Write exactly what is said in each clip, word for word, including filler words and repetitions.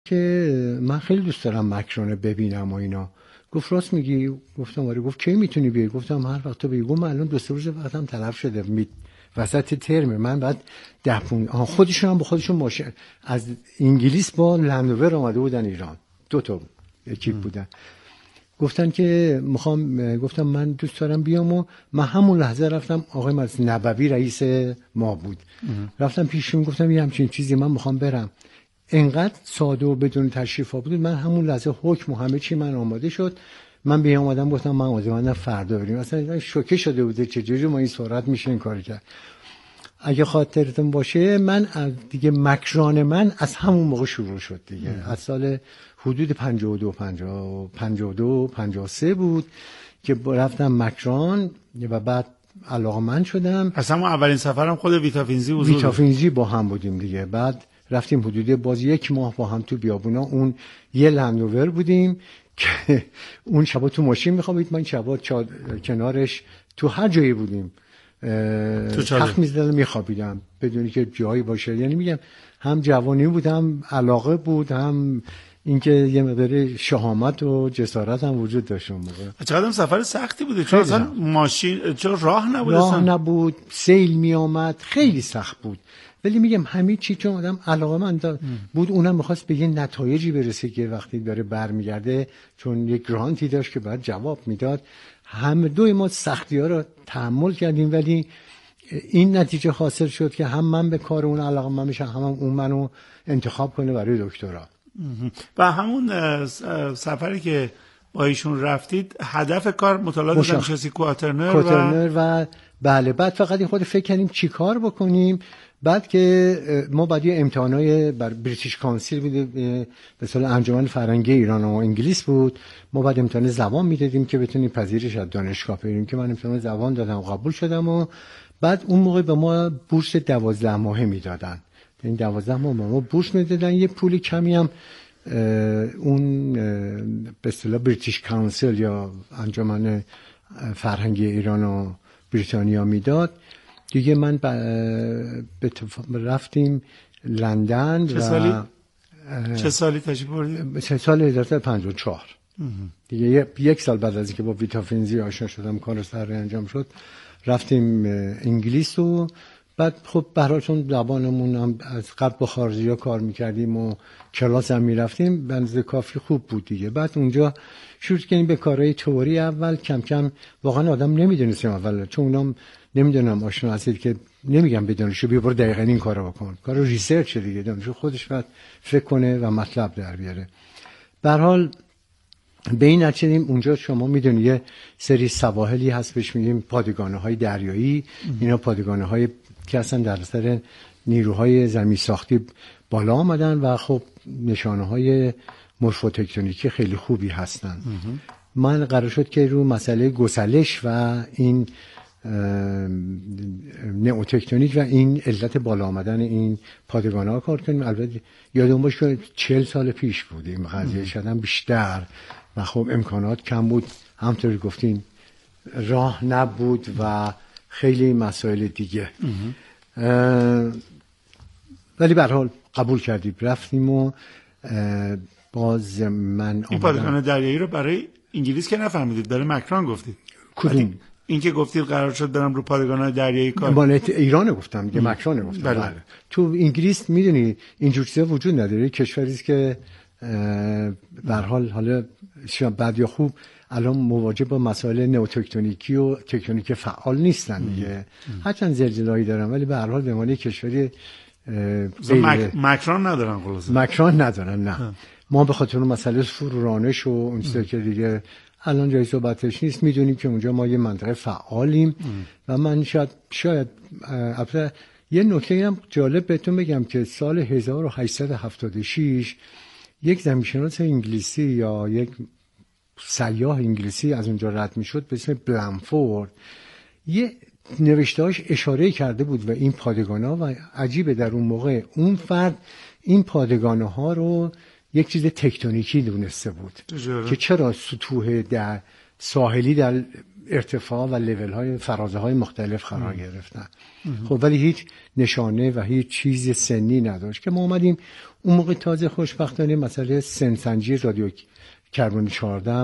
که من خیلی دوست دارم مکران ببینم و اینا. گفت راست میگی؟ گفتم آره. گفت کی میتونی بیای؟ گفتم هر وقت تو بگی. گفت من الان دو سه روز وقتم تلف شده، می... وسط ترم من بعد ده پون آها خودشون هم با خودشون ماشین از انگلیس با لندروور اومده بودن ایران، دو تا اکیپ بودن. گفتن که میخوام، گفتم من دوست دارم بیام و من همون لحظه رفتم. آقای مجلس نبوی رئیس ما بود. رفتم پیششون گفتم یه همچین چیزی من میخوام برم. انقدر ساده و بدون تشریف بود، من همون لحظه حکم و همه چی من آماده شد. من بیام اومدم گفتم من آماده فردا بریم. اصلا شوکه شده بوده چجوری ما این سرعت میشه این کار کرد. اگه خاطرتون باشه من دیگه مکران من از همون موقع شروع شد دیگه. ام. از سال حدود پنجاه و دو پنجاه و دو پنجاه و سه بود که رفتم مکران و بعد علاقه‌مند شدم. اصلا ما اولین سفرم خود ویتافینزی بود. ویتافینزی با هم بودیم دیگه. بعد رفتیم حدود باز یک ماه با هم تو بیابونا. اون یه لندروور بودیم که اون شبا تو ماشین میخوابید، من شبا کنارش تو هر جایی بودیم تخت میزدم میخوابیدم بدونی که جایی باشه. یعنی میگم هم جوانی بود، هم علاقه بود، هم اینکه یه مقدار شهامت و جسارت هم وجود داشت اون موقع. چقدر سفر سختی بوده چون اصلا ماشین چون راه نبود، راه نبود، سیل می آمد، خیلی سخت بود. ولی میگم همه چی چون آدم علاقه‌مند بود اونم می‌خواست به یه نتایجی برسه که وقتی داره برمیگرده، چون یک گرانتی داشت که بعد جواب میداد. هم دوی ما سختی‌ها رو تحمل کردیم ولی این نتیجه حاصل شد که هم من به کار اون علاقه‌مند میشم، هم, هم اون منو انتخاب کنه برای دکترا. و همون سفری که با ایشون رفتید هدف کار مطالعات دانشگاهی کواترنر کواترنر و... و بله بعد فقط خود فکر کردیم چی کار بکنیم. بعد که ما بعد یه امتحانای بر بریتیش کانسیل بود، به اصطلاح انجمن فرهنگی ایران و انگلیس بود، ما بعد امتحان زبان میدادیم که بتونیم پذیرش از دانشگاه بگیریم که من امتحان زبان دادم قبول شدم و بعد اون موقع به ما بورس دوازده ماهه میدادن. این دوازده ماه ما بورس میدادن، یه پولی کمی هم اون به اصطلاح بریتیش کانسیل یا انجمن فرهنگی ایران و بریتانیا میداد دیگه. من به رفتیم لندن. چه سالی؟ چه سالی تشریف بردید؟ چه سال هزار و سیصد و پنجاه و چهار دیگه. یک سال بعد از اینکه با ویتافینزی آشنا شدم، کار سر انجام شد، رفتیم انگلیس و بعد خب به هر حال چون زبانمون هم از قبل با خارجی‌ها کار می‌کردیم و کلاس هم می‌رفتیم، بنز کافی خوب بود دیگه. بعد اونجا شروع کردیم به کارهای تئوری. اول کم کم واقعا آدم نمی‌دونستیم اول، چون اونم نمی‌دونم آشنا هستید که نمیگم به دانشجو بیا برو دقیقاً این کارو بکن، کار ریسرچ دیگه، دانشجو خودش باید فکر کنه و مطلب در بیاره. به هر حال به این نتیجه اونجا شما میدونید یه سری سواحلی هست بهش میگیم پادگان‌های دریایی. اینا پادگان‌های که اصلا در اثر نیروهای زمین ساختی بالا آمدن و خب نشانه‌های مورفوتکتونیکی خیلی خوبی هستن. من قرار شد که رو مسئله گسلش و این نئوتکتونیک و این علت بالا آمدن این پادگان‌ها کار کنیم. البته یادم باشه که چهل سال پیش بود این قضیه، شاید هم بیشتر، و خب امکانات کم بود، همونطوری گفتین راه نبود و خیلی مسائل دیگه. ولی به هر حال قبول کردیم رفتیم و باز من این پادگان دریایی رو برای انگلیس که نفهمیدید، برای مکران گفتید؟ کدوم؟ این که گفتید قرار شد برم رو پادگان دریایی کار. بالات ایران گفتم دیگه، مکران گفتم. بله. بله. تو انگلیس میدونی اینجور چیزا وجود نداره. کشوری است که به هر حال حالا بد یا خوب الان مواجه با مسائل نئوتکتونیکی و تکتونیک فعال نیستن دیگه، هرچند زلزله‌ای دارن ولی به هر حال به معنی کشوری مک... مکران ندارن. خلاصه مکران ندارن. نه ها. ما به خاطر مسئله فرورانش و اون چیزا که دیگه الان جای صحبتش نیست، میدونیم که اونجا ما یه منطقه فعالیم. ام. و من شاید شاید البته یه نکته هم جالب بهتون بگم که سال هزار و هشتصد و هفتاد و شش یک زمینشناس انگلیسی یا یک سیاح انگلیسی از اونجا رد میشد به اسم بلمفورد، یه نوشتهاش اشاره کرده بود و این پادگان‌ها، و عجیبه در اون موقع اون فرد این پادگان‌ها رو یک چیز تکتونیکی دونسته بود. جاره. که چرا سطوح در ساحلی در ارتفاع و لیول های فرازه های مختلف قرار گرفتن. خب ولی هیچ نشانه و هیچ چیز سنی نداشت که ما اومدیم اون موقع تازه خوشبختانه مسئله سنسنجی رادیو کربن چهارده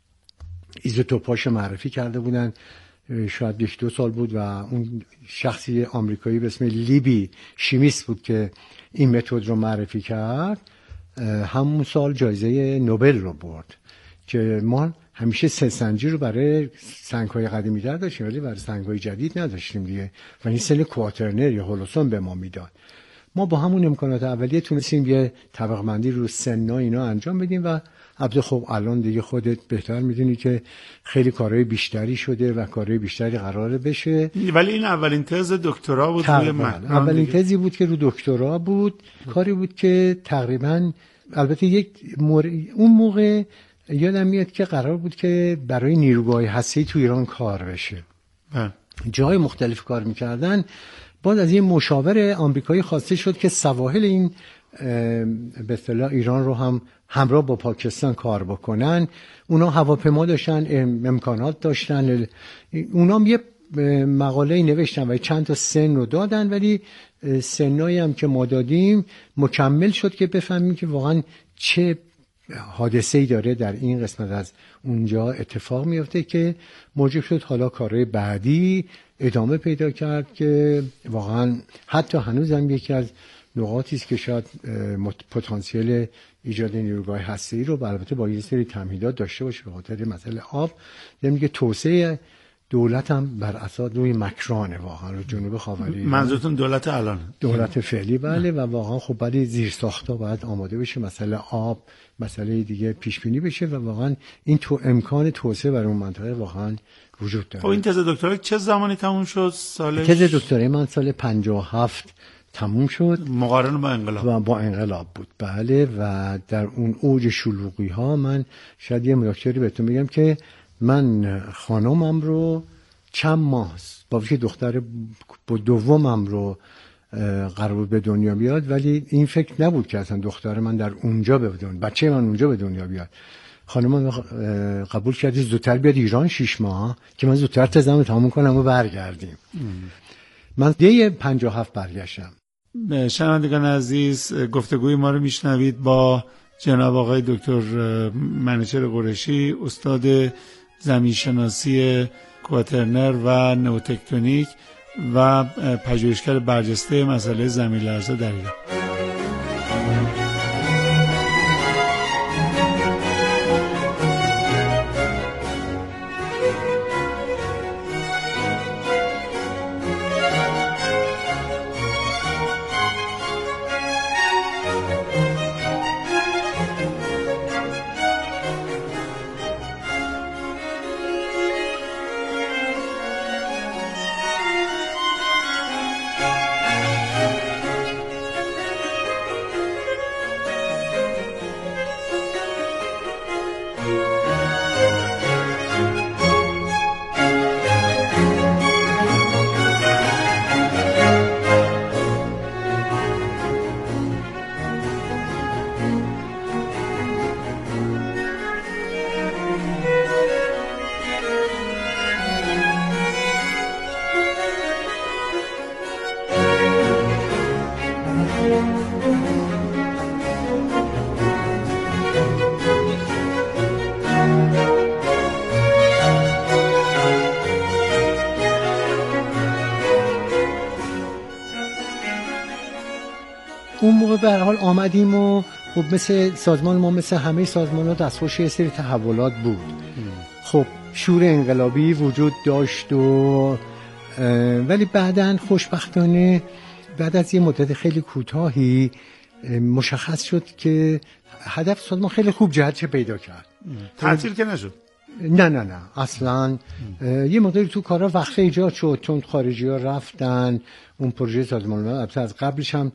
ایزوتوپاش معرفی کرده بودن. شاید یک دو سال بود و اون شخصی آمریکایی به اسم لیبی شیمیست بود که این متد رو معرفی کرد. همون سال جایزه نوبل رو برد که ما همیشه سنسنجی رو برای سنگ‌های قدیمی در داشتیم ولی برای سنگ‌های جدید نداشتیم دیگه و این سن کواترنر یا هولوسون به ما میداد. ما با همون امکانات اولیه تونستیم یه طبقه بندی رو سن‌ها اینا انجام بدیم و البته خب الان دیگه خودت بهتر میدونی که خیلی کارهای بیشتری شده و کارهای بیشتری قراره بشه. ولی این اولین تز دکترا بود روی من. اولین تزی بود که رو دکترا بود. کاری بود که تقریبا البته یک مور... اون موقع یادم میاد که قرار بود که برای نیروگاه هسته‌ای تو ایران کار بشه. بله. جای مختلف کار میکردن. بعد از این مشاور آمریکایی خواسته شد که سواحل این به اصطلاح ایران رو هم همراه با پاکستان کار بکنن. اونا هواپیما داشتن، امکانات داشتن. اونا هم یه مقاله نوشتن و چند تا سن رو دادن ولی سنایی هم که ما دادیم مکمل شد که بفهمیم که واقعا چه حادثه‌ای داره در این قسمت از اونجا اتفاق میفته که موجب شد حالا کارهای بعدی ادامه پیدا کرد که واقعا حتی هنوز هم یکی از نقاطی است که شاید پتانسیل ایجاد نیروگاه هسته‌ای رو البته با یه سری تمهیدات داشته باشه به خاطر مسئله آب. یعنی که توسعه دولت هم بر اساس روی مکرانه واقعا رو جنوب خاوری. منظورتون دولت الان؟ دولت فعلی بله. و واقعا خب ولی زیر ساخت‌ها باید آماده بشه، مسئله آب مسئله دیگه پیش بینی بشه و واقعا این تو امکان توسعه برای اون منطقه واقعا وجود داره. خب این تز دکترا چه زمانی تموم شد؟ سال تز دکترای من سال پنجاه و هفت تموم شد. مقارن با انقلاب. و با انقلاب بود بله. و در اون اوج شلوغی ها من شاید یه مراکشی بهتون میگم که من خانمم رو چند ماه با وجود دختر دومم رو قرار بود به دنیا بیاد ولی این فکر نبود که اصلا دختر من در اونجا به دنیا بچه من اونجا به دنیا بیاد. خانمم قبول کرد زودتر بیاد ایران شش ماه که من زودتر تزم تموم کنم و برگردیم. ام. من دی پنجاه و هفت برگشتم. شنوندگان عزیز گفتگوی ما رو میشنوید با جناب آقای دکتر منوچهر قریشی، استاد زمینشناسی کواترنر و نئوتکتونیک و پژوهشگر برجسته مسئله زمین لرزه در ایران. اون موقع به هر حال آمدیم و خب مثل سازمان ما مثل همه سازمان‌ها دستخوش یه سری تحولات بود. خب شور انقلابی وجود داشت و ولی بعداً خوشبختانه بعد از یه مدت خیلی کوتاهی مشخص شد که هدف سازمان خیلی خوب جهتش پیدا کرد. تعطیل که نشد؟ نه نه نه اصلا یه مقداری تو کارا وقفه ایجاد شد چون خارجی‌ها رفتن. اون پروژه سازمان البته از قبلش هم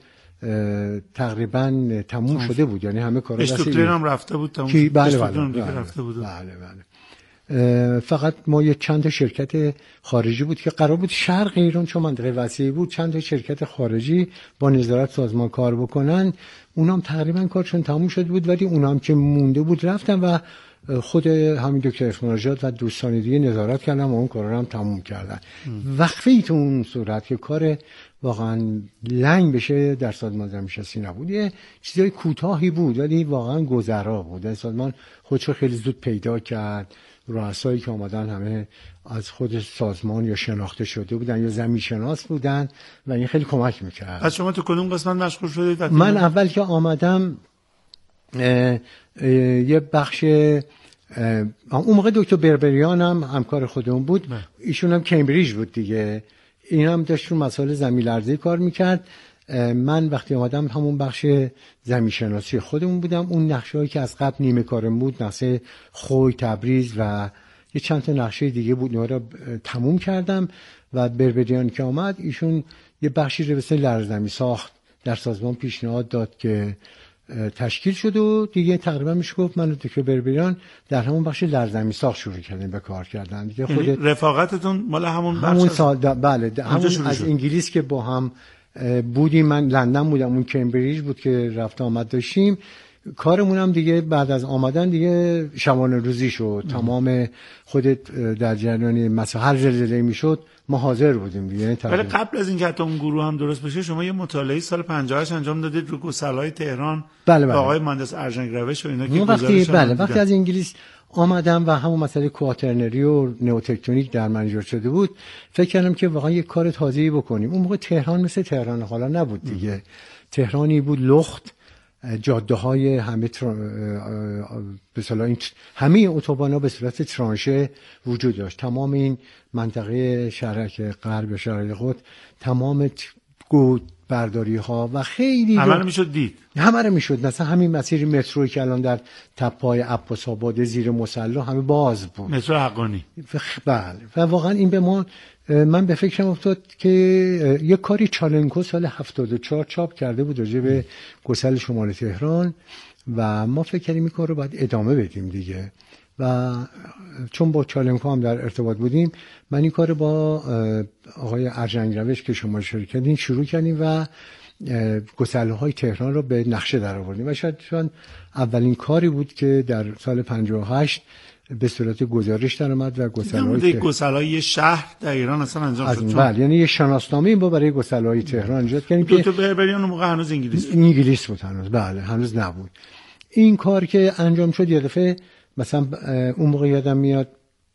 تقریبا تموم شده بود، یعنی همه کارا اشتوکلین هم رفته بود تموم شد. بله بله, بله, رفته بود. بله, بله. فقط ما یه چند تا شرکت خارجی بود که قرار بود شرق ایران چون منطقه وسیعی بود چند تا شرکت خارجی با نظارت سازمان کار بکنن. اونام تقریبا کارشون تموم شده بود ولی اونام که مونده بود رفتن و خود همین دکتر اخمانجات و دوستان دیگه نظارت کردن و اون کار رو هم تموم کردن. وقفه‌ای تو اون صورت که کار واقعا لنگ بشه در سازمان زمین‌شناسی نبود، یه چیزای کوتاهی بود ولی واقعا گذرا بود. سازمان خودشو خیلی زود پیدا کرد، رؤسایی که آمدن همه از خود سازمان یا شناخته شده بودن یا زمین شناس بودن و این خیلی کمک میکرد. از شما تو کدوم قسمت مشغول شدید؟ من اول که آمدم اه اه یه بخش اون موقع دکتر بربریان هم همکار خودمون بود، ایشون هم کمبریج بود دیگه، این هم داشت رو مسائل زمین لرزه‌ای کار میکرد. من وقتی آمدم همون بخش زمین شناسی خودمون بودم. اون نقشه‌هایی که از قبل نیمه کارم بود، نقشه خوی، تبریز و یه چند تا نقشه دیگه بود، اونها رو تموم کردم و بربریان که آمد ایشون یه بخشی رو مثل لرزه‌نمی ساخت در سازمان پیشنهاد داد که تشکیل شد و دیگه تقریبا میشه گفت من و دکتر بربریان در همون بخش لرزه‌نمی ساخت شروع کردیم به کار کردن دیگه. خود رفاقتتون مال همون بخش همون سال دا بله دا همون از شد. انگلیس که با هم بودیم، من لندن بودم، اون کمبریج بود که رفت آمد داشتیم. کارمون هم دیگه بعد از آمدن دیگه شبانه روزی شد. تمام خودت در جریان مثلا هر زلزله میشد ما حاضر بودیم دیگه. ولی قبل از اینکه حتی اون گروه هم درست بشه شما یه مطالعه سال پنجاه و هشت انجام دادید رو گسل‌های تهران. بله بله. با آقای مهندس ارژنگ روش و اینا که وقتی بله وقتی از انگلیس آمدم و همون مسئله کواترنری و نئوتکتونیک در من ایجاد شده بود، فکر کردم که واقعا یه کار تازه‌ای بکنیم. اون موقع تهران مثل تهران حالا نبود دیگه. تهرانی بود لخت، جاده های همه تر... به اصطلاح این همه اتوبان‌ها به صورت ترانشه وجود داشت. تمام این منطقه شرق غرب شرق خود تمام گود برداری ها و خیلی همه رو میشد دید، همه رو میشد. مثلا همین مسیر متروی که الان در تپه‌های عباس آباد زیر مسلا همه باز بود، مترو حقانی. بله و واقعا این به ما، من به فکرم افتاد که یک کاری چالنکو سال هفتاد و چهار چاپ کرده بود راجع به گسل شمال تهران و ما فکر کردیم این کار رو باید ادامه بدیم دیگه. و چون با چالنکو هم در ارتباط بودیم، من این کار با آقای ارژنگ روش که شما شروع کردین شروع کردیم و گسل‌های تهران رو به نقشه در آوردیم و شاید چون اولین کاری بود که در سال پنجاه و هشت به صورت گزارش در اومد و گسل‌های که گسل‌های شهر در ایران اصلا انجام شد. بله، یعنی یه شناسنامه با برای گسل‌های تهران ایجاد کردیم که دکتر بربریان اون موقع هنوز انگلیس بود. انگلیس بود هنوز، بله هنوز نبود. این کار که انجام شد یه دفعه مثلا اون موقع یادم میاد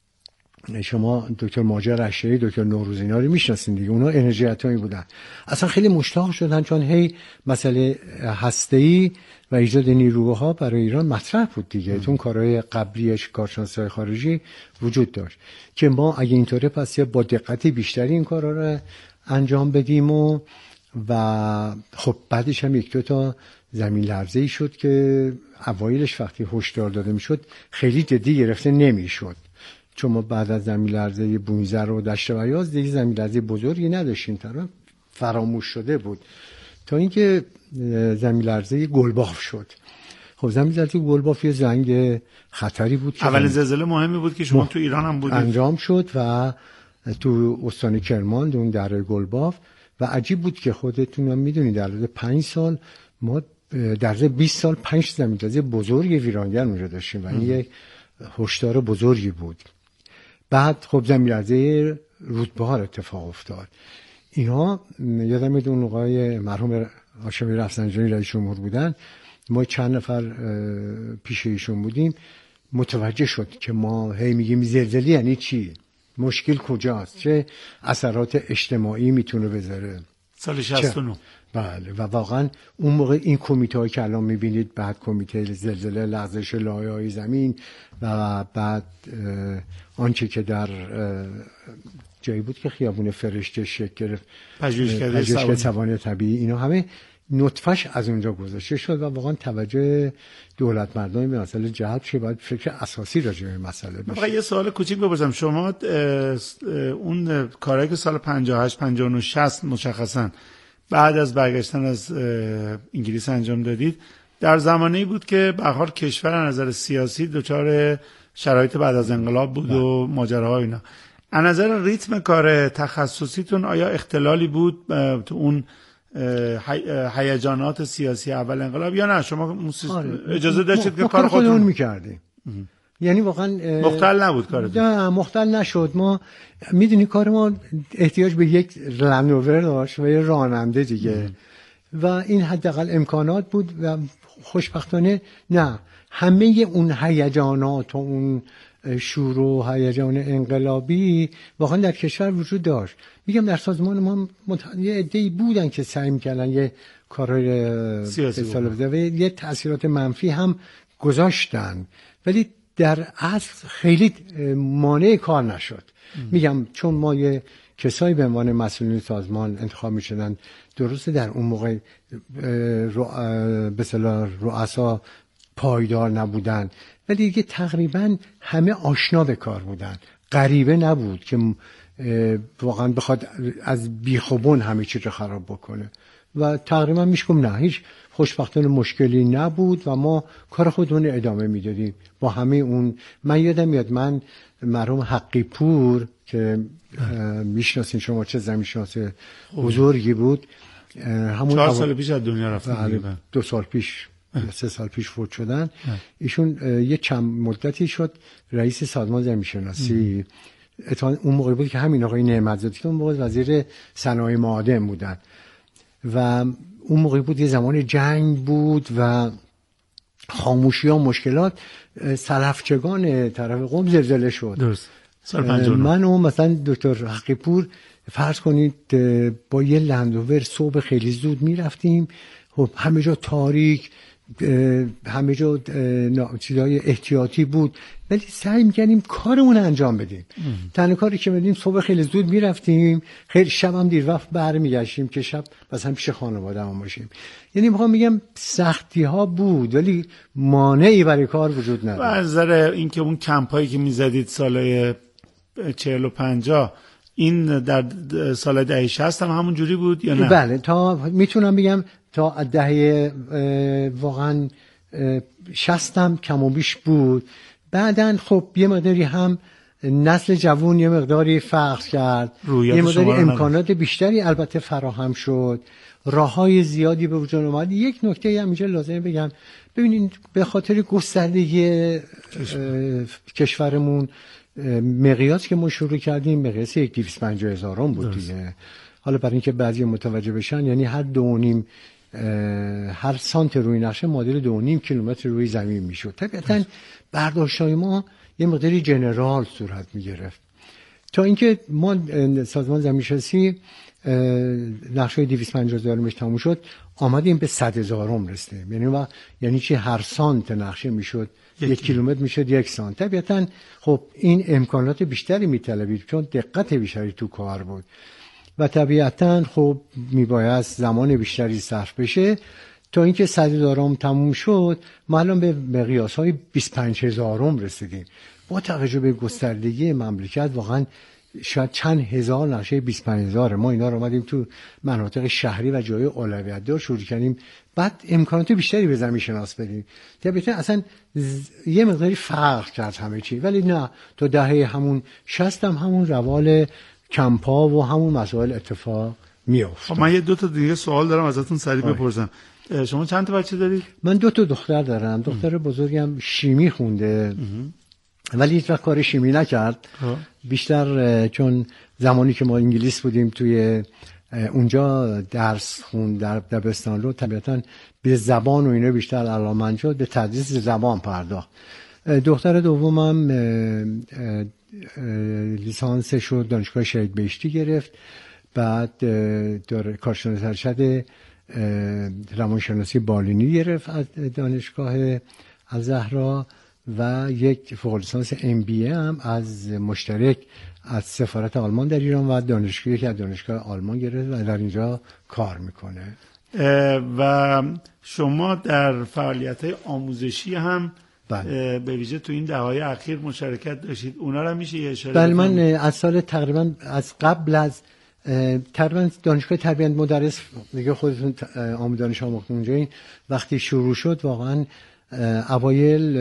شما دکتر ماجر اشعری، دکتر نوروزی اینا رو میشناسین دیگه، اونا انرژیاتایی بودن، اصلا خیلی مشتاق شدن چون هی مسئله هسته‌ای و ایجاد نیروها برای ایران مطرح بود دیگه. چون کارهای قبلیش کارشناسای خارجی وجود داشت که ما اگه اینطوره پس با دقت بیشتری این کارا رو انجام بدیم و و خب بعدش هم یک دو تا زمین لرزه‌ای شد که اوایلش وقتی هشدار داده میشد خیلی جدی گرفته نمیشد، چون ما بعد از زمین لرزه بونزر و دشت بیاض دیگه زمین لرزه بزرگی نداشتیم، طرف فراموش شده بود تا اینکه زمین لرزه گلباف شد. خب زمین لرزه گلباف یه زنگ خطری بود که اولین زلزله مهمی بود که شما تو ایران هم بودید، انجام شد و تو استان کرمان اون دره گلباف. و عجیب بود که خودتون هم میدونید در عرض پنج سال ما در عرض بیست سال پنج زمین لرزه بزرگ ویرانگر اونجا داشتیم و این یک هشدار بزرگی بود. بعد خب زمین لرزه رودبار اتفاق افتاد. اینا یادم میاد اون آقای مرحوم هاشمی رفسنجانی رئیس جمهور بودن، ما چند نفر پیش ایشون بودیم، متوجه شد که ما هی میگیم زلزله یعنی چی، مشکل کجاست، چه اثرات اجتماعی میتونه بذاره. سال شصت و نه بله و واقعا اون موقع این کمیته که الان میبینید، بعد کمیته زلزله لغزش لایه‌های زمین و بعد آنچه که در جایی بود که خیابون فرشته شکل گرفت، پژوهشکده سوانح طبیعی، اینا همه نطفش از اونجا گذاشته شد و واقعا توجه دولت مردمی به مسئله جلب شد. باید فکر اساسی راجع به مسئله بشه. من یه سوال کوچیک بپرسم، شما اون کارهایی که سال پنجاه و هشت پنجاه و نه شصت مشخصا بعد از برگشتن از انگلیس انجام دادید، در زمانی بود که به هر حال کشور از نظر سیاسی دچار شرایط بعد از انقلاب بود و ماجراها اینا. از نظر ریتم کار تخصصیتون آیا اختلالی بود تو اون هیجانات سیاسی اول انقلاب یا نه؟ شما اجازه داشتید که کار خودتون می‌کردیم، یعنی واقعا مختل نبود کارت؟ نه مختل نشد. ما میدونی کار ما احتیاج به یک لندروور داشت و یه راننده دیگه ام. و این حداقل امکانات بود و خوشبختانه نه همه اون هیجانات و اون شور و هیجان انقلابی واقعا در کشور وجود داشت. میگم در سازمان ما مت... یه عده‌ای بودن که سعی می‌کردن یه کارهای سیاسی و یه تأثیرات منفی هم گذاشتن، ولی در اصل خیلی مانع کار نشد. ام. میگم چون ما یه کسایی به عنوان مسئولین سازمان انتخاب می‌شدن، درسته در اون موقع رو... به اصطلاح رؤسا پایدار نبودن، ولی دیگه تقریبا همه آشنا به کار بودن، غریبه نبود که واقعا بخواد از بیخوبون همه چیز رو خراب بکنه و تقریبا میشکم نه هیچ خوشبختانه مشکلی نبود و ما کار خودمون ادامه میدادیم با همه اون. من یادم میاد من مرحوم حقی پور که میشناسین شما، چه زمینشناس بزرگی بود، همون چهار سال پیش از دنیا رفتن، دو سال پیش سه سال پیش فوت شدن. ایشون یه چند مدتی شد رئیس سازمان زمینشناسی. اون موقع بود که همین آقای نعمتزاده که اون موقع وزیر صنایع معادن بودن و اون موقع بود یه زمان جنگ بود و خاموشی ها مشکلات، سلفچگان طرف قم زلزله شد. درست. سال پنجاه و نه من و مثلا دکتر حقی پور فرض کنید با یه لندروور صبح خیلی زود میرفتیم، خب همه جا تاریک، همه جا چیزای احتیاطی بود، ولی سعی می‌کردیم کارمون انجام بدیم. تنها کاری که می‌دیم صبح خیلی زود میرفتیم، خیلی شب هم دیر وقت برمیگشتیم که شب مثلا پیش خانواده‌مون باشیم. یعنی می‌خوام میگم سختی‌ها بود ولی مانعی برای کار وجود نداشت. از نظر اینکه اون کمپایی که می‌زدید سالای چهل و پنجاه این در سال دهه شصت هم همون جوری بود یا نه؟ بله، تا میتونم بگم تا دهه واقعا شصت هم کم و بیش بود. بعدن خب یه مقداری هم نسل جوان یه مقداری فرق کرد، یه مقداری امکانات بیشتری البته فراهم شد، راههای زیادی به وجود اومد. یک نکته هم اینجا لازمه بگم، ببینید به خاطر گستردگی کشورمون مقیاس که ما شروع کردیم مقیاس یک دویست و پنجاه هزارم بود دیگه. حالا برای اینکه بعضی متوجه بشن، یعنی هر دو و نیم هر سانت روی نقشه معادل دو و نیم کیلومتر روی زمین میشد. طبیعتاً برداشت‌های ما یه مقداری جنرال صورت میگرفت تا اینکه ما سازمان زمینشناسی نقشه دویست و پنجاه هزارمش تموم شد، آمدیم به صد هزارم رسیدیم. یعنی و یعنی چی؟ هر سانت نقشه میشد یک کیلومتر میشد یک سانت. طبیعتاً خب این امکانات بیشتری میطلبید چون دقت بیشتری تو کار بود و طبیعتاً خب میبایست زمان بیشتری صرف بشه تا اینکه صد هزارم تموم شد. ما الان به مقیاس‌های بیست و پنج هزارم رسیدیم. با توجه به گستردگی مملکت واقعاً شاید چند هزار نقشه بیست و پنج هزار ما اینا رو اومدیم تو مناطق شهری و جای اولویت دار شروع کردیم، بعد امکانات بیشتری به زمین شناس بدیم. طبیعتاً اصلا یه مقداری فرق کرد همه چی، ولی نه تو دهه همون شصت هم همون روال کمپا و همون مسائل اتفاق میفته. من یه دو تا دیگه سوال دارم ازتون سریع بپرسم. شما چند تا بچه دارید؟ من دو تا دختر دارم. دختر بزرگم شیمی خونده ولی هیچ وقت کار شیمی نکرد. بیشتر چون زمانی که ما انگلیس بودیم توی اونجا درس خوند در دبستان رو، طبیعتاً به زبان و اینا بیشتر علاقه‌مند شد، به تدریس زبان پرداخت. دختر دومم لیسانسش رو دانشگاه شهید بهشتی گرفت، بعد در کارشناس ارشد روانشناسی بالینی گرفت از دانشگاه الزهرا و یک فوق لیسانس ام بی ای هم از مشترک از سفارت آلمان در ایران و دانشگاهی که از دانشگاه آلمان گرفت و در اینجا کار میکنه. و شما در فعالیت‌های آموزشی هم بله. به ویژه تو این دهه‌های اخیر مشارکت داشتید، اونا رو میشه یه اشاره بله. من از سال تقریبا از قبل از تقریبا دانشگاه تربیت مدرس دیگه خودتون عام دانش آموختون اونجا، وقتی شروع شد واقعا اوایل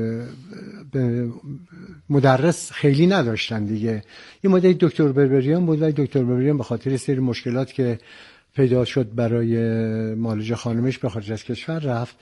مدرس خیلی نداشتن دیگه. یه مدتی دکتر بربریان بود ولی دکتر بربریان به خاطر سری مشکلات که پیدا شد برای معالجه خانمش به خارج از کشور رفت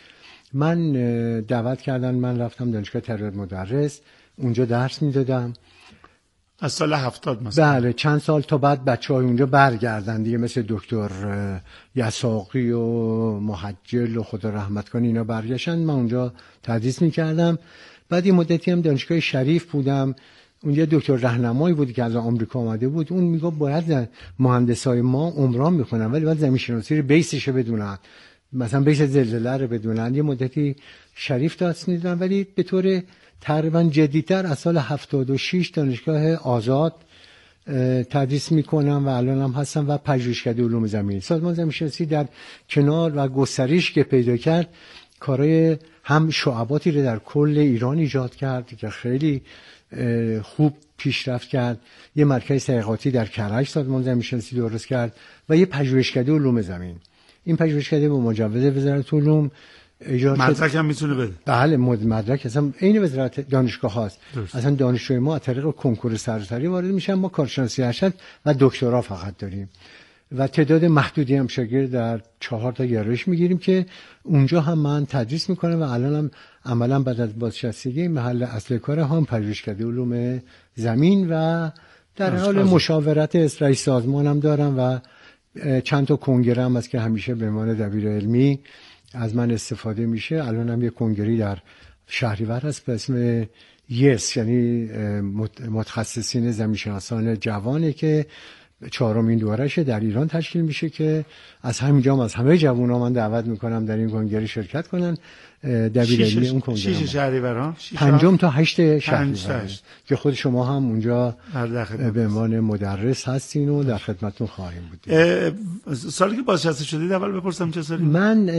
من دعوت کردن، من رفتم دانشگاه تربیت مدرس، اونجا درس میدادم از سال هفتاد مثلا. بله، چند سال تا بعد بچه‌های اونجا برگردن دیگه، مثل دکتر یساقی و محجل و خدا رحمت کنه اینا برگشتن، من اونجا تدریس میکردم. بعد یه مدتی هم دانشگاه شریف بودم، اونجا دکتر راهنمایی بود که از آمریکا اومده بود، اون میگه باید مهندسای ما عمران میکنن ولی باید زمین شناسی رو بیسش بدونن، مثلا بیس زلزله رو بدونن. یه مدتی شریف درس میدادن ولی به طور تقریبا جدی‌تر از سال هفتاد و شش دانشگاه آزاد تدریس میکنم و الان هم هستم و پژوهشکده علوم زمینی. سازمان زمین شناسی در کنار و گسترش که پیدا کرد، کارهای هم شعباتی رو در کل ایران ایجاد کرد که خیلی خوب پیشرفت کرد. یه مرکز تحقیقاتی در کرج سازمان زمین شناسی درست کرد و یه پژوهشکده علوم زمین. این پژوهشکده با مجوز وزارت علوم ایجاد شد. مدرک هم میتونه بده؟ بله، مدرک اصلا عین وزارت دانشگاه هاست. اصلا دانشجوی ما از طریق کنکور سراسری وارد میشن، ما کارشناسی ارشد و دکترا فقط داریم و تعداد محدودی هم شاگرد در چهار تا گرایش میگیریم که اونجا هم من تدریس میکنم و الان هم عملا بعد از بازنشستگی محل اصل کار هم پژوهشکده علوم زمین و در حال مشاورت رئیس سازمان هم دارم و چند تا کنگره هم هست که همیشه به عنوان دبیر علمی از من استفاده میشه. الان هم یه کنگره در شهریور هست به اسم یس، یعنی متخصصین زمینشناسان جوانه که چهارمین دوره‌اش در ایران تشکیل میشه که از همینجا هم از همه جوونا من دعوت میکنم در این کنگره شرکت کنن. دبیر علمی اون کنگره شیش شهریور، پنجم تا هشت شهریور که خود شما هم اونجا به عنوان مدرس هستین و در خدمتتون خواهیم بود. سالی که بازنشسته شدید اول بپرسم چه سالی؟ من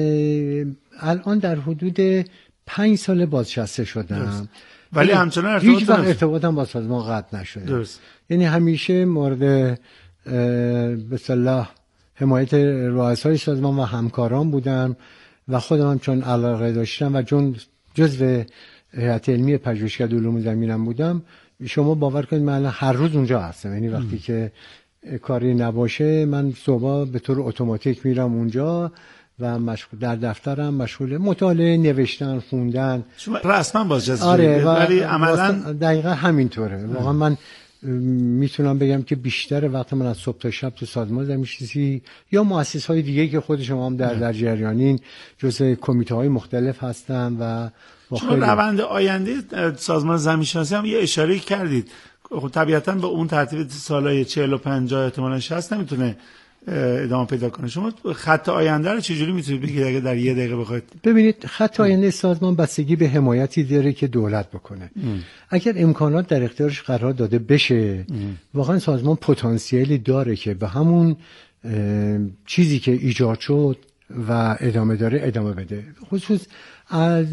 الان در حدود پنج سال بازنشسته شدم ولی همچنان ارتباط هیچ وقت ارتباطم با سازمان قطع نشده. درست. یعنی همیشه مورد به اصطلاح حمایت رؤسای سازمان و همکاران بودم و خودم هم چون علاقه داشتم و چون جزو هیئت علمی پژوهشکده علوم زمینم بودم، شما باور کنید من هر روز اونجا هستم. یعنی وقتی ام. که کاری نباشه من صبح به طور اتوماتیک میرم اونجا و مشغول در دفترم، مشغول مطالعه، نوشتن، خوندن. شما رسما بازنشسته آره ولی عملاً دقیقاً همینطوره. واقعا من میتونم بگم که بیشتر وقت من از صبح تا شب تو سازمان زمین شناسی یا مؤسسه‌های دیگه که خود شما هم در در جریانین جزء کمیته‌های مختلف هستم و شما روند آینده سازمان زمین شناسی هم یه اشاره کردید. خب طبیعتاً به اون ترتیب سالای چهل و پنجاه احتمالاً شصت نمیتونه ادامه پیدا کنه. شما خط آینده رو چجوری میتونید بگید اگه در یه دقیقه بخواید؟ ببینید، خط آینده سازمان بستگی به حمایتی داره که دولت بکنه. ام. اگر امکانات در اختیارش قرار داده بشه، ام. واقعا سازمان پتانسیلی داره که به همون چیزی که ایجاد شد و ادامه داره ادامه بده. خصوص از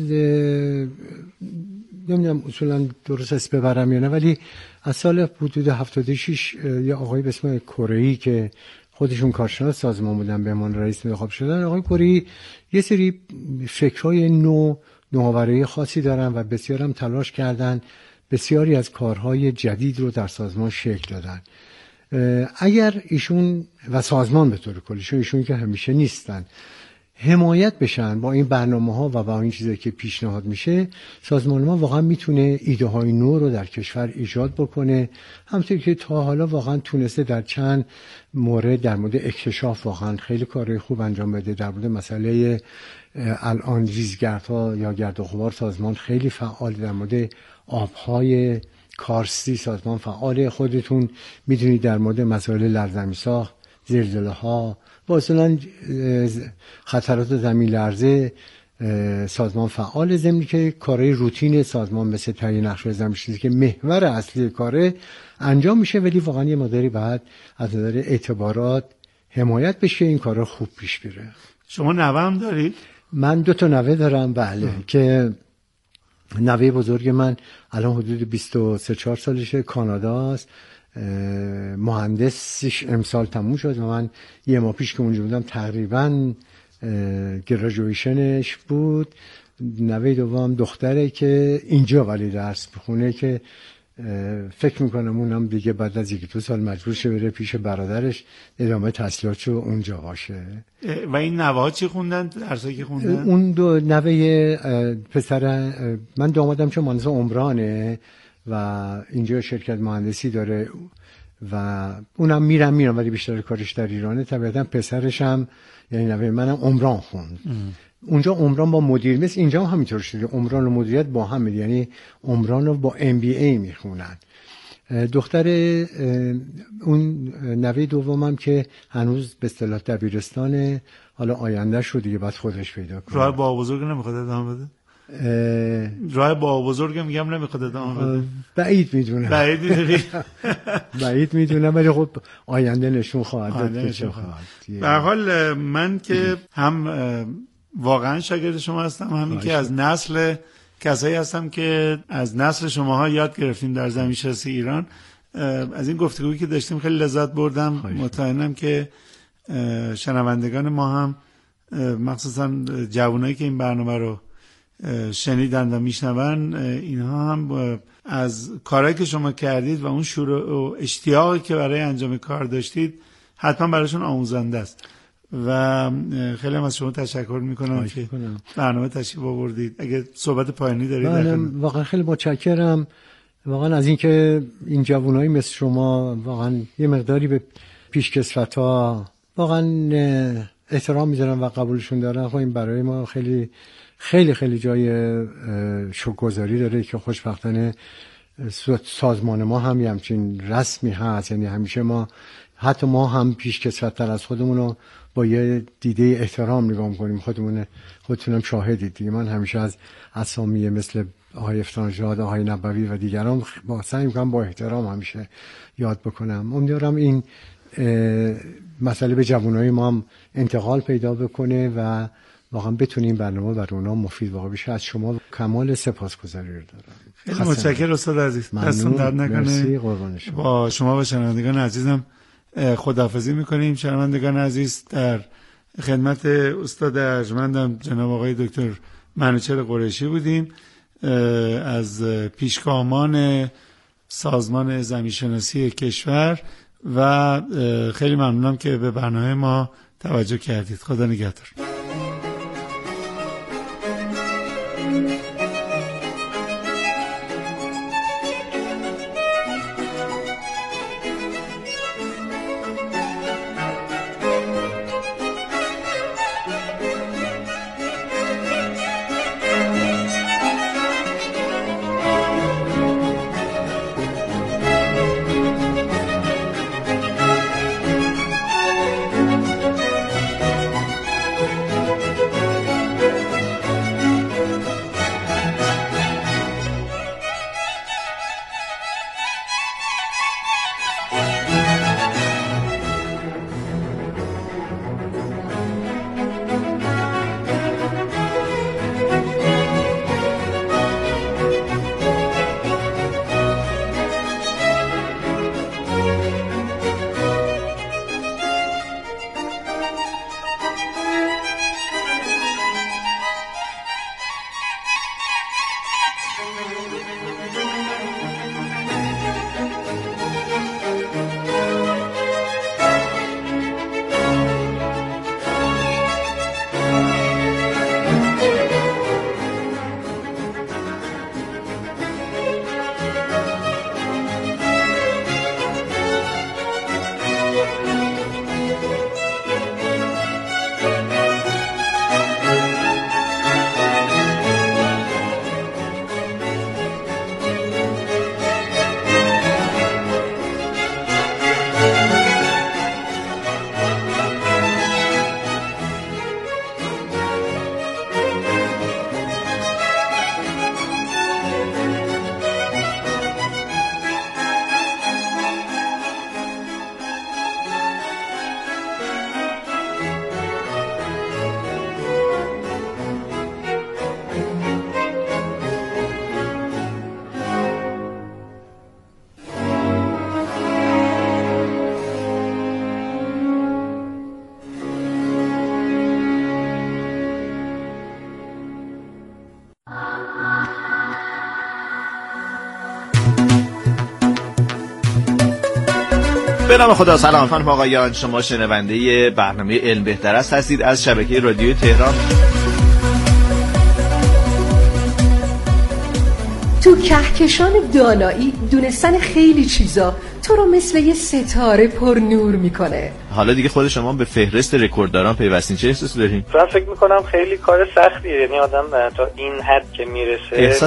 نمیدونم اصولا درست اسم ببرم یا نه، ولی از سال حدود هفتاد و شش یا آقای به اسم کره‌ای که خودشون کارشناس سازمان بودن به عنوان رئیس انتخاب شدن، آقای کره‌ای یه سری فکرهای نو نوآوری خاصی دارن و بسیار هم تلاش کردن بسیاری از کارهای جدید رو در سازمان شکل دادن. اگر ایشون و سازمان به طور کلی، ایشون که همیشه نیستن، حمایت بشن با این برنامه‌ها و با این چیزایی که پیشنهاد میشه، سازمان ما واقعا میتونه ایده های نو رو در کشور ایجاد بکنه. همونطور که تا حالا واقعا تونسته در چند مورد در مورد اکتشاف واقعا خیلی کارهای خوب انجام بده. در مورد مسئله الان ریزگردها یا گرد و غبار سازمان خیلی فعال، در مورد آبهای کارستی سازمان فعال. خودتون میدونید در مورد مسائل لرزه‌می‌ساخت، زلزله‌ها، مثلا خطرات زمین لرزه سازمان فعال، ضمن که کارهای روتین سازمان مثل تعیین نقشه زمین شناسی که محور اصلی کاره انجام میشه، ولی واقعا یه مقداری بعد از نظر اعتبارات حمایت بشه این کارا خوب پیش بره. شما نوه هم دارید؟ من دو تا نوه دارم، بله. اه. که نوه بزرگ من الان حدود بیست و سه چهار سالشه، کاناداست، مهندسش امسال تموم شد و من یه ماه پیش که اونجا بودم تقریبا گراجویشنش بود. نوه دوم دختره که اینجا ولی درس بخونه که فکر میکنم اونم دیگه بعد از یک دو سال مجبور شه بره پیش برادرش ادامه تحصیلاتشو اونجا باشه. و این نوه ها چی خوندن؟ درسایی که خوندن؟ اون دو نوه پسر من دامادم چون مهندس عمرانه و اینجا شرکت مهندسی داره و اونم میرم میرم ولی بیشتر کارش در ایرانه. طبیعتا پسرش هم یعنی نوه منم عمران خوند. ام. اونجا عمران با مدیر مثل اینجا هم همینطور شده، عمران و مدیریت با هم، یعنی عمران رو با ام بی ای میخونن. دختر اون نوه دومم که هنوز به اصطلاح دبیرستانه، حالا آینده شو دیگه بعد خودش پیدا کنه. راه با بزرگ نمیخواد ادامه بده؟ راه با بزرگ میگم نمیخواد ادامه بده؟ بعید میدونم. بعید میدونی؟ بعید میدونم ولی خب آینده نشون خواهد داد که چه خواهد. به هر حال من که هم واقعا شاگرد شما هستم، همین که از نسل کسایی هستم که از نسل شماها یاد گرفتیم در زمین شناسی ایران. از این گفتگویی که داشتیم خیلی لذت بردم. مطمئنم که شنوندگان ما هم مخصوصا جوانایی که این برنامه رو شنیدن و میشنون، اینها هم از کارهایی که شما کردید و اون شروع و اشتیاقی که برای انجام کار داشتید حتما براشون آموزنده است و خیلی هم از شما تشکر میکنم که برنامه تشریف آوردید. اگه صحبت پایانی دارید. من واقعا خیلی متشکرم واقعا از اینکه این جوانایی مثل شما واقعا یه مقداری به پیشکسوت‌ها واقعا احترام میذارن و قبولشون دارن. خب این برای ما خیلی خیلی خیلی جای شکرگزاری داره که خوشبختانه سازمان ما هم همچین رسمی هست. یعنی همیشه ما حتی ما هم پیشکسوت‌تر از خودمون رو با یه دیده احترام نگاه می‌کنیم. خودمون خودتونم شاهدید دیگه. من همیشه از اسامی مثل آقای افتانژاد، آقای نبوی و دیگران با سعی می‌کنم با احترام همیشه یاد بکنم. امیدوارم این مسئله به جوانای ما هم انتقال پیدا بکنه و واقعا بتونیم برنامه برای اونا مفید واقع بشه. از شما کمال سپاسگزاری رو دارم. خیلی متشکرم استاد عزیز. دستتون درد نکنه. مرسی، قربان شما. با شما و شنوندگان عزیزم خداحافظی میکنیم. شنوندگان عزیز، در خدمت استاد ارجمندم جناب آقای دکتر منوچهر قریشی بودیم از پیشگامان سازمان زمینشناسی کشور و خیلی ممنونم که به برنامه ما توجه کردید. خدا نگهدار. به نام خدا. سلام خانم آقایان، شما شنونده برنامه علم بهتر است هستید از شبکه رادیوی تهران. تو کهکشان دانایی دونستن خیلی چیزا تو رو مثل یه ستاره پر نور میکنه. حالا دیگه خود شما به فهرست رکوردداران پیوستین، چه احساسی دارین؟ من فکر میکنم خیلی کار سختیه، یعنی آدم تا این حد که میرسه احساس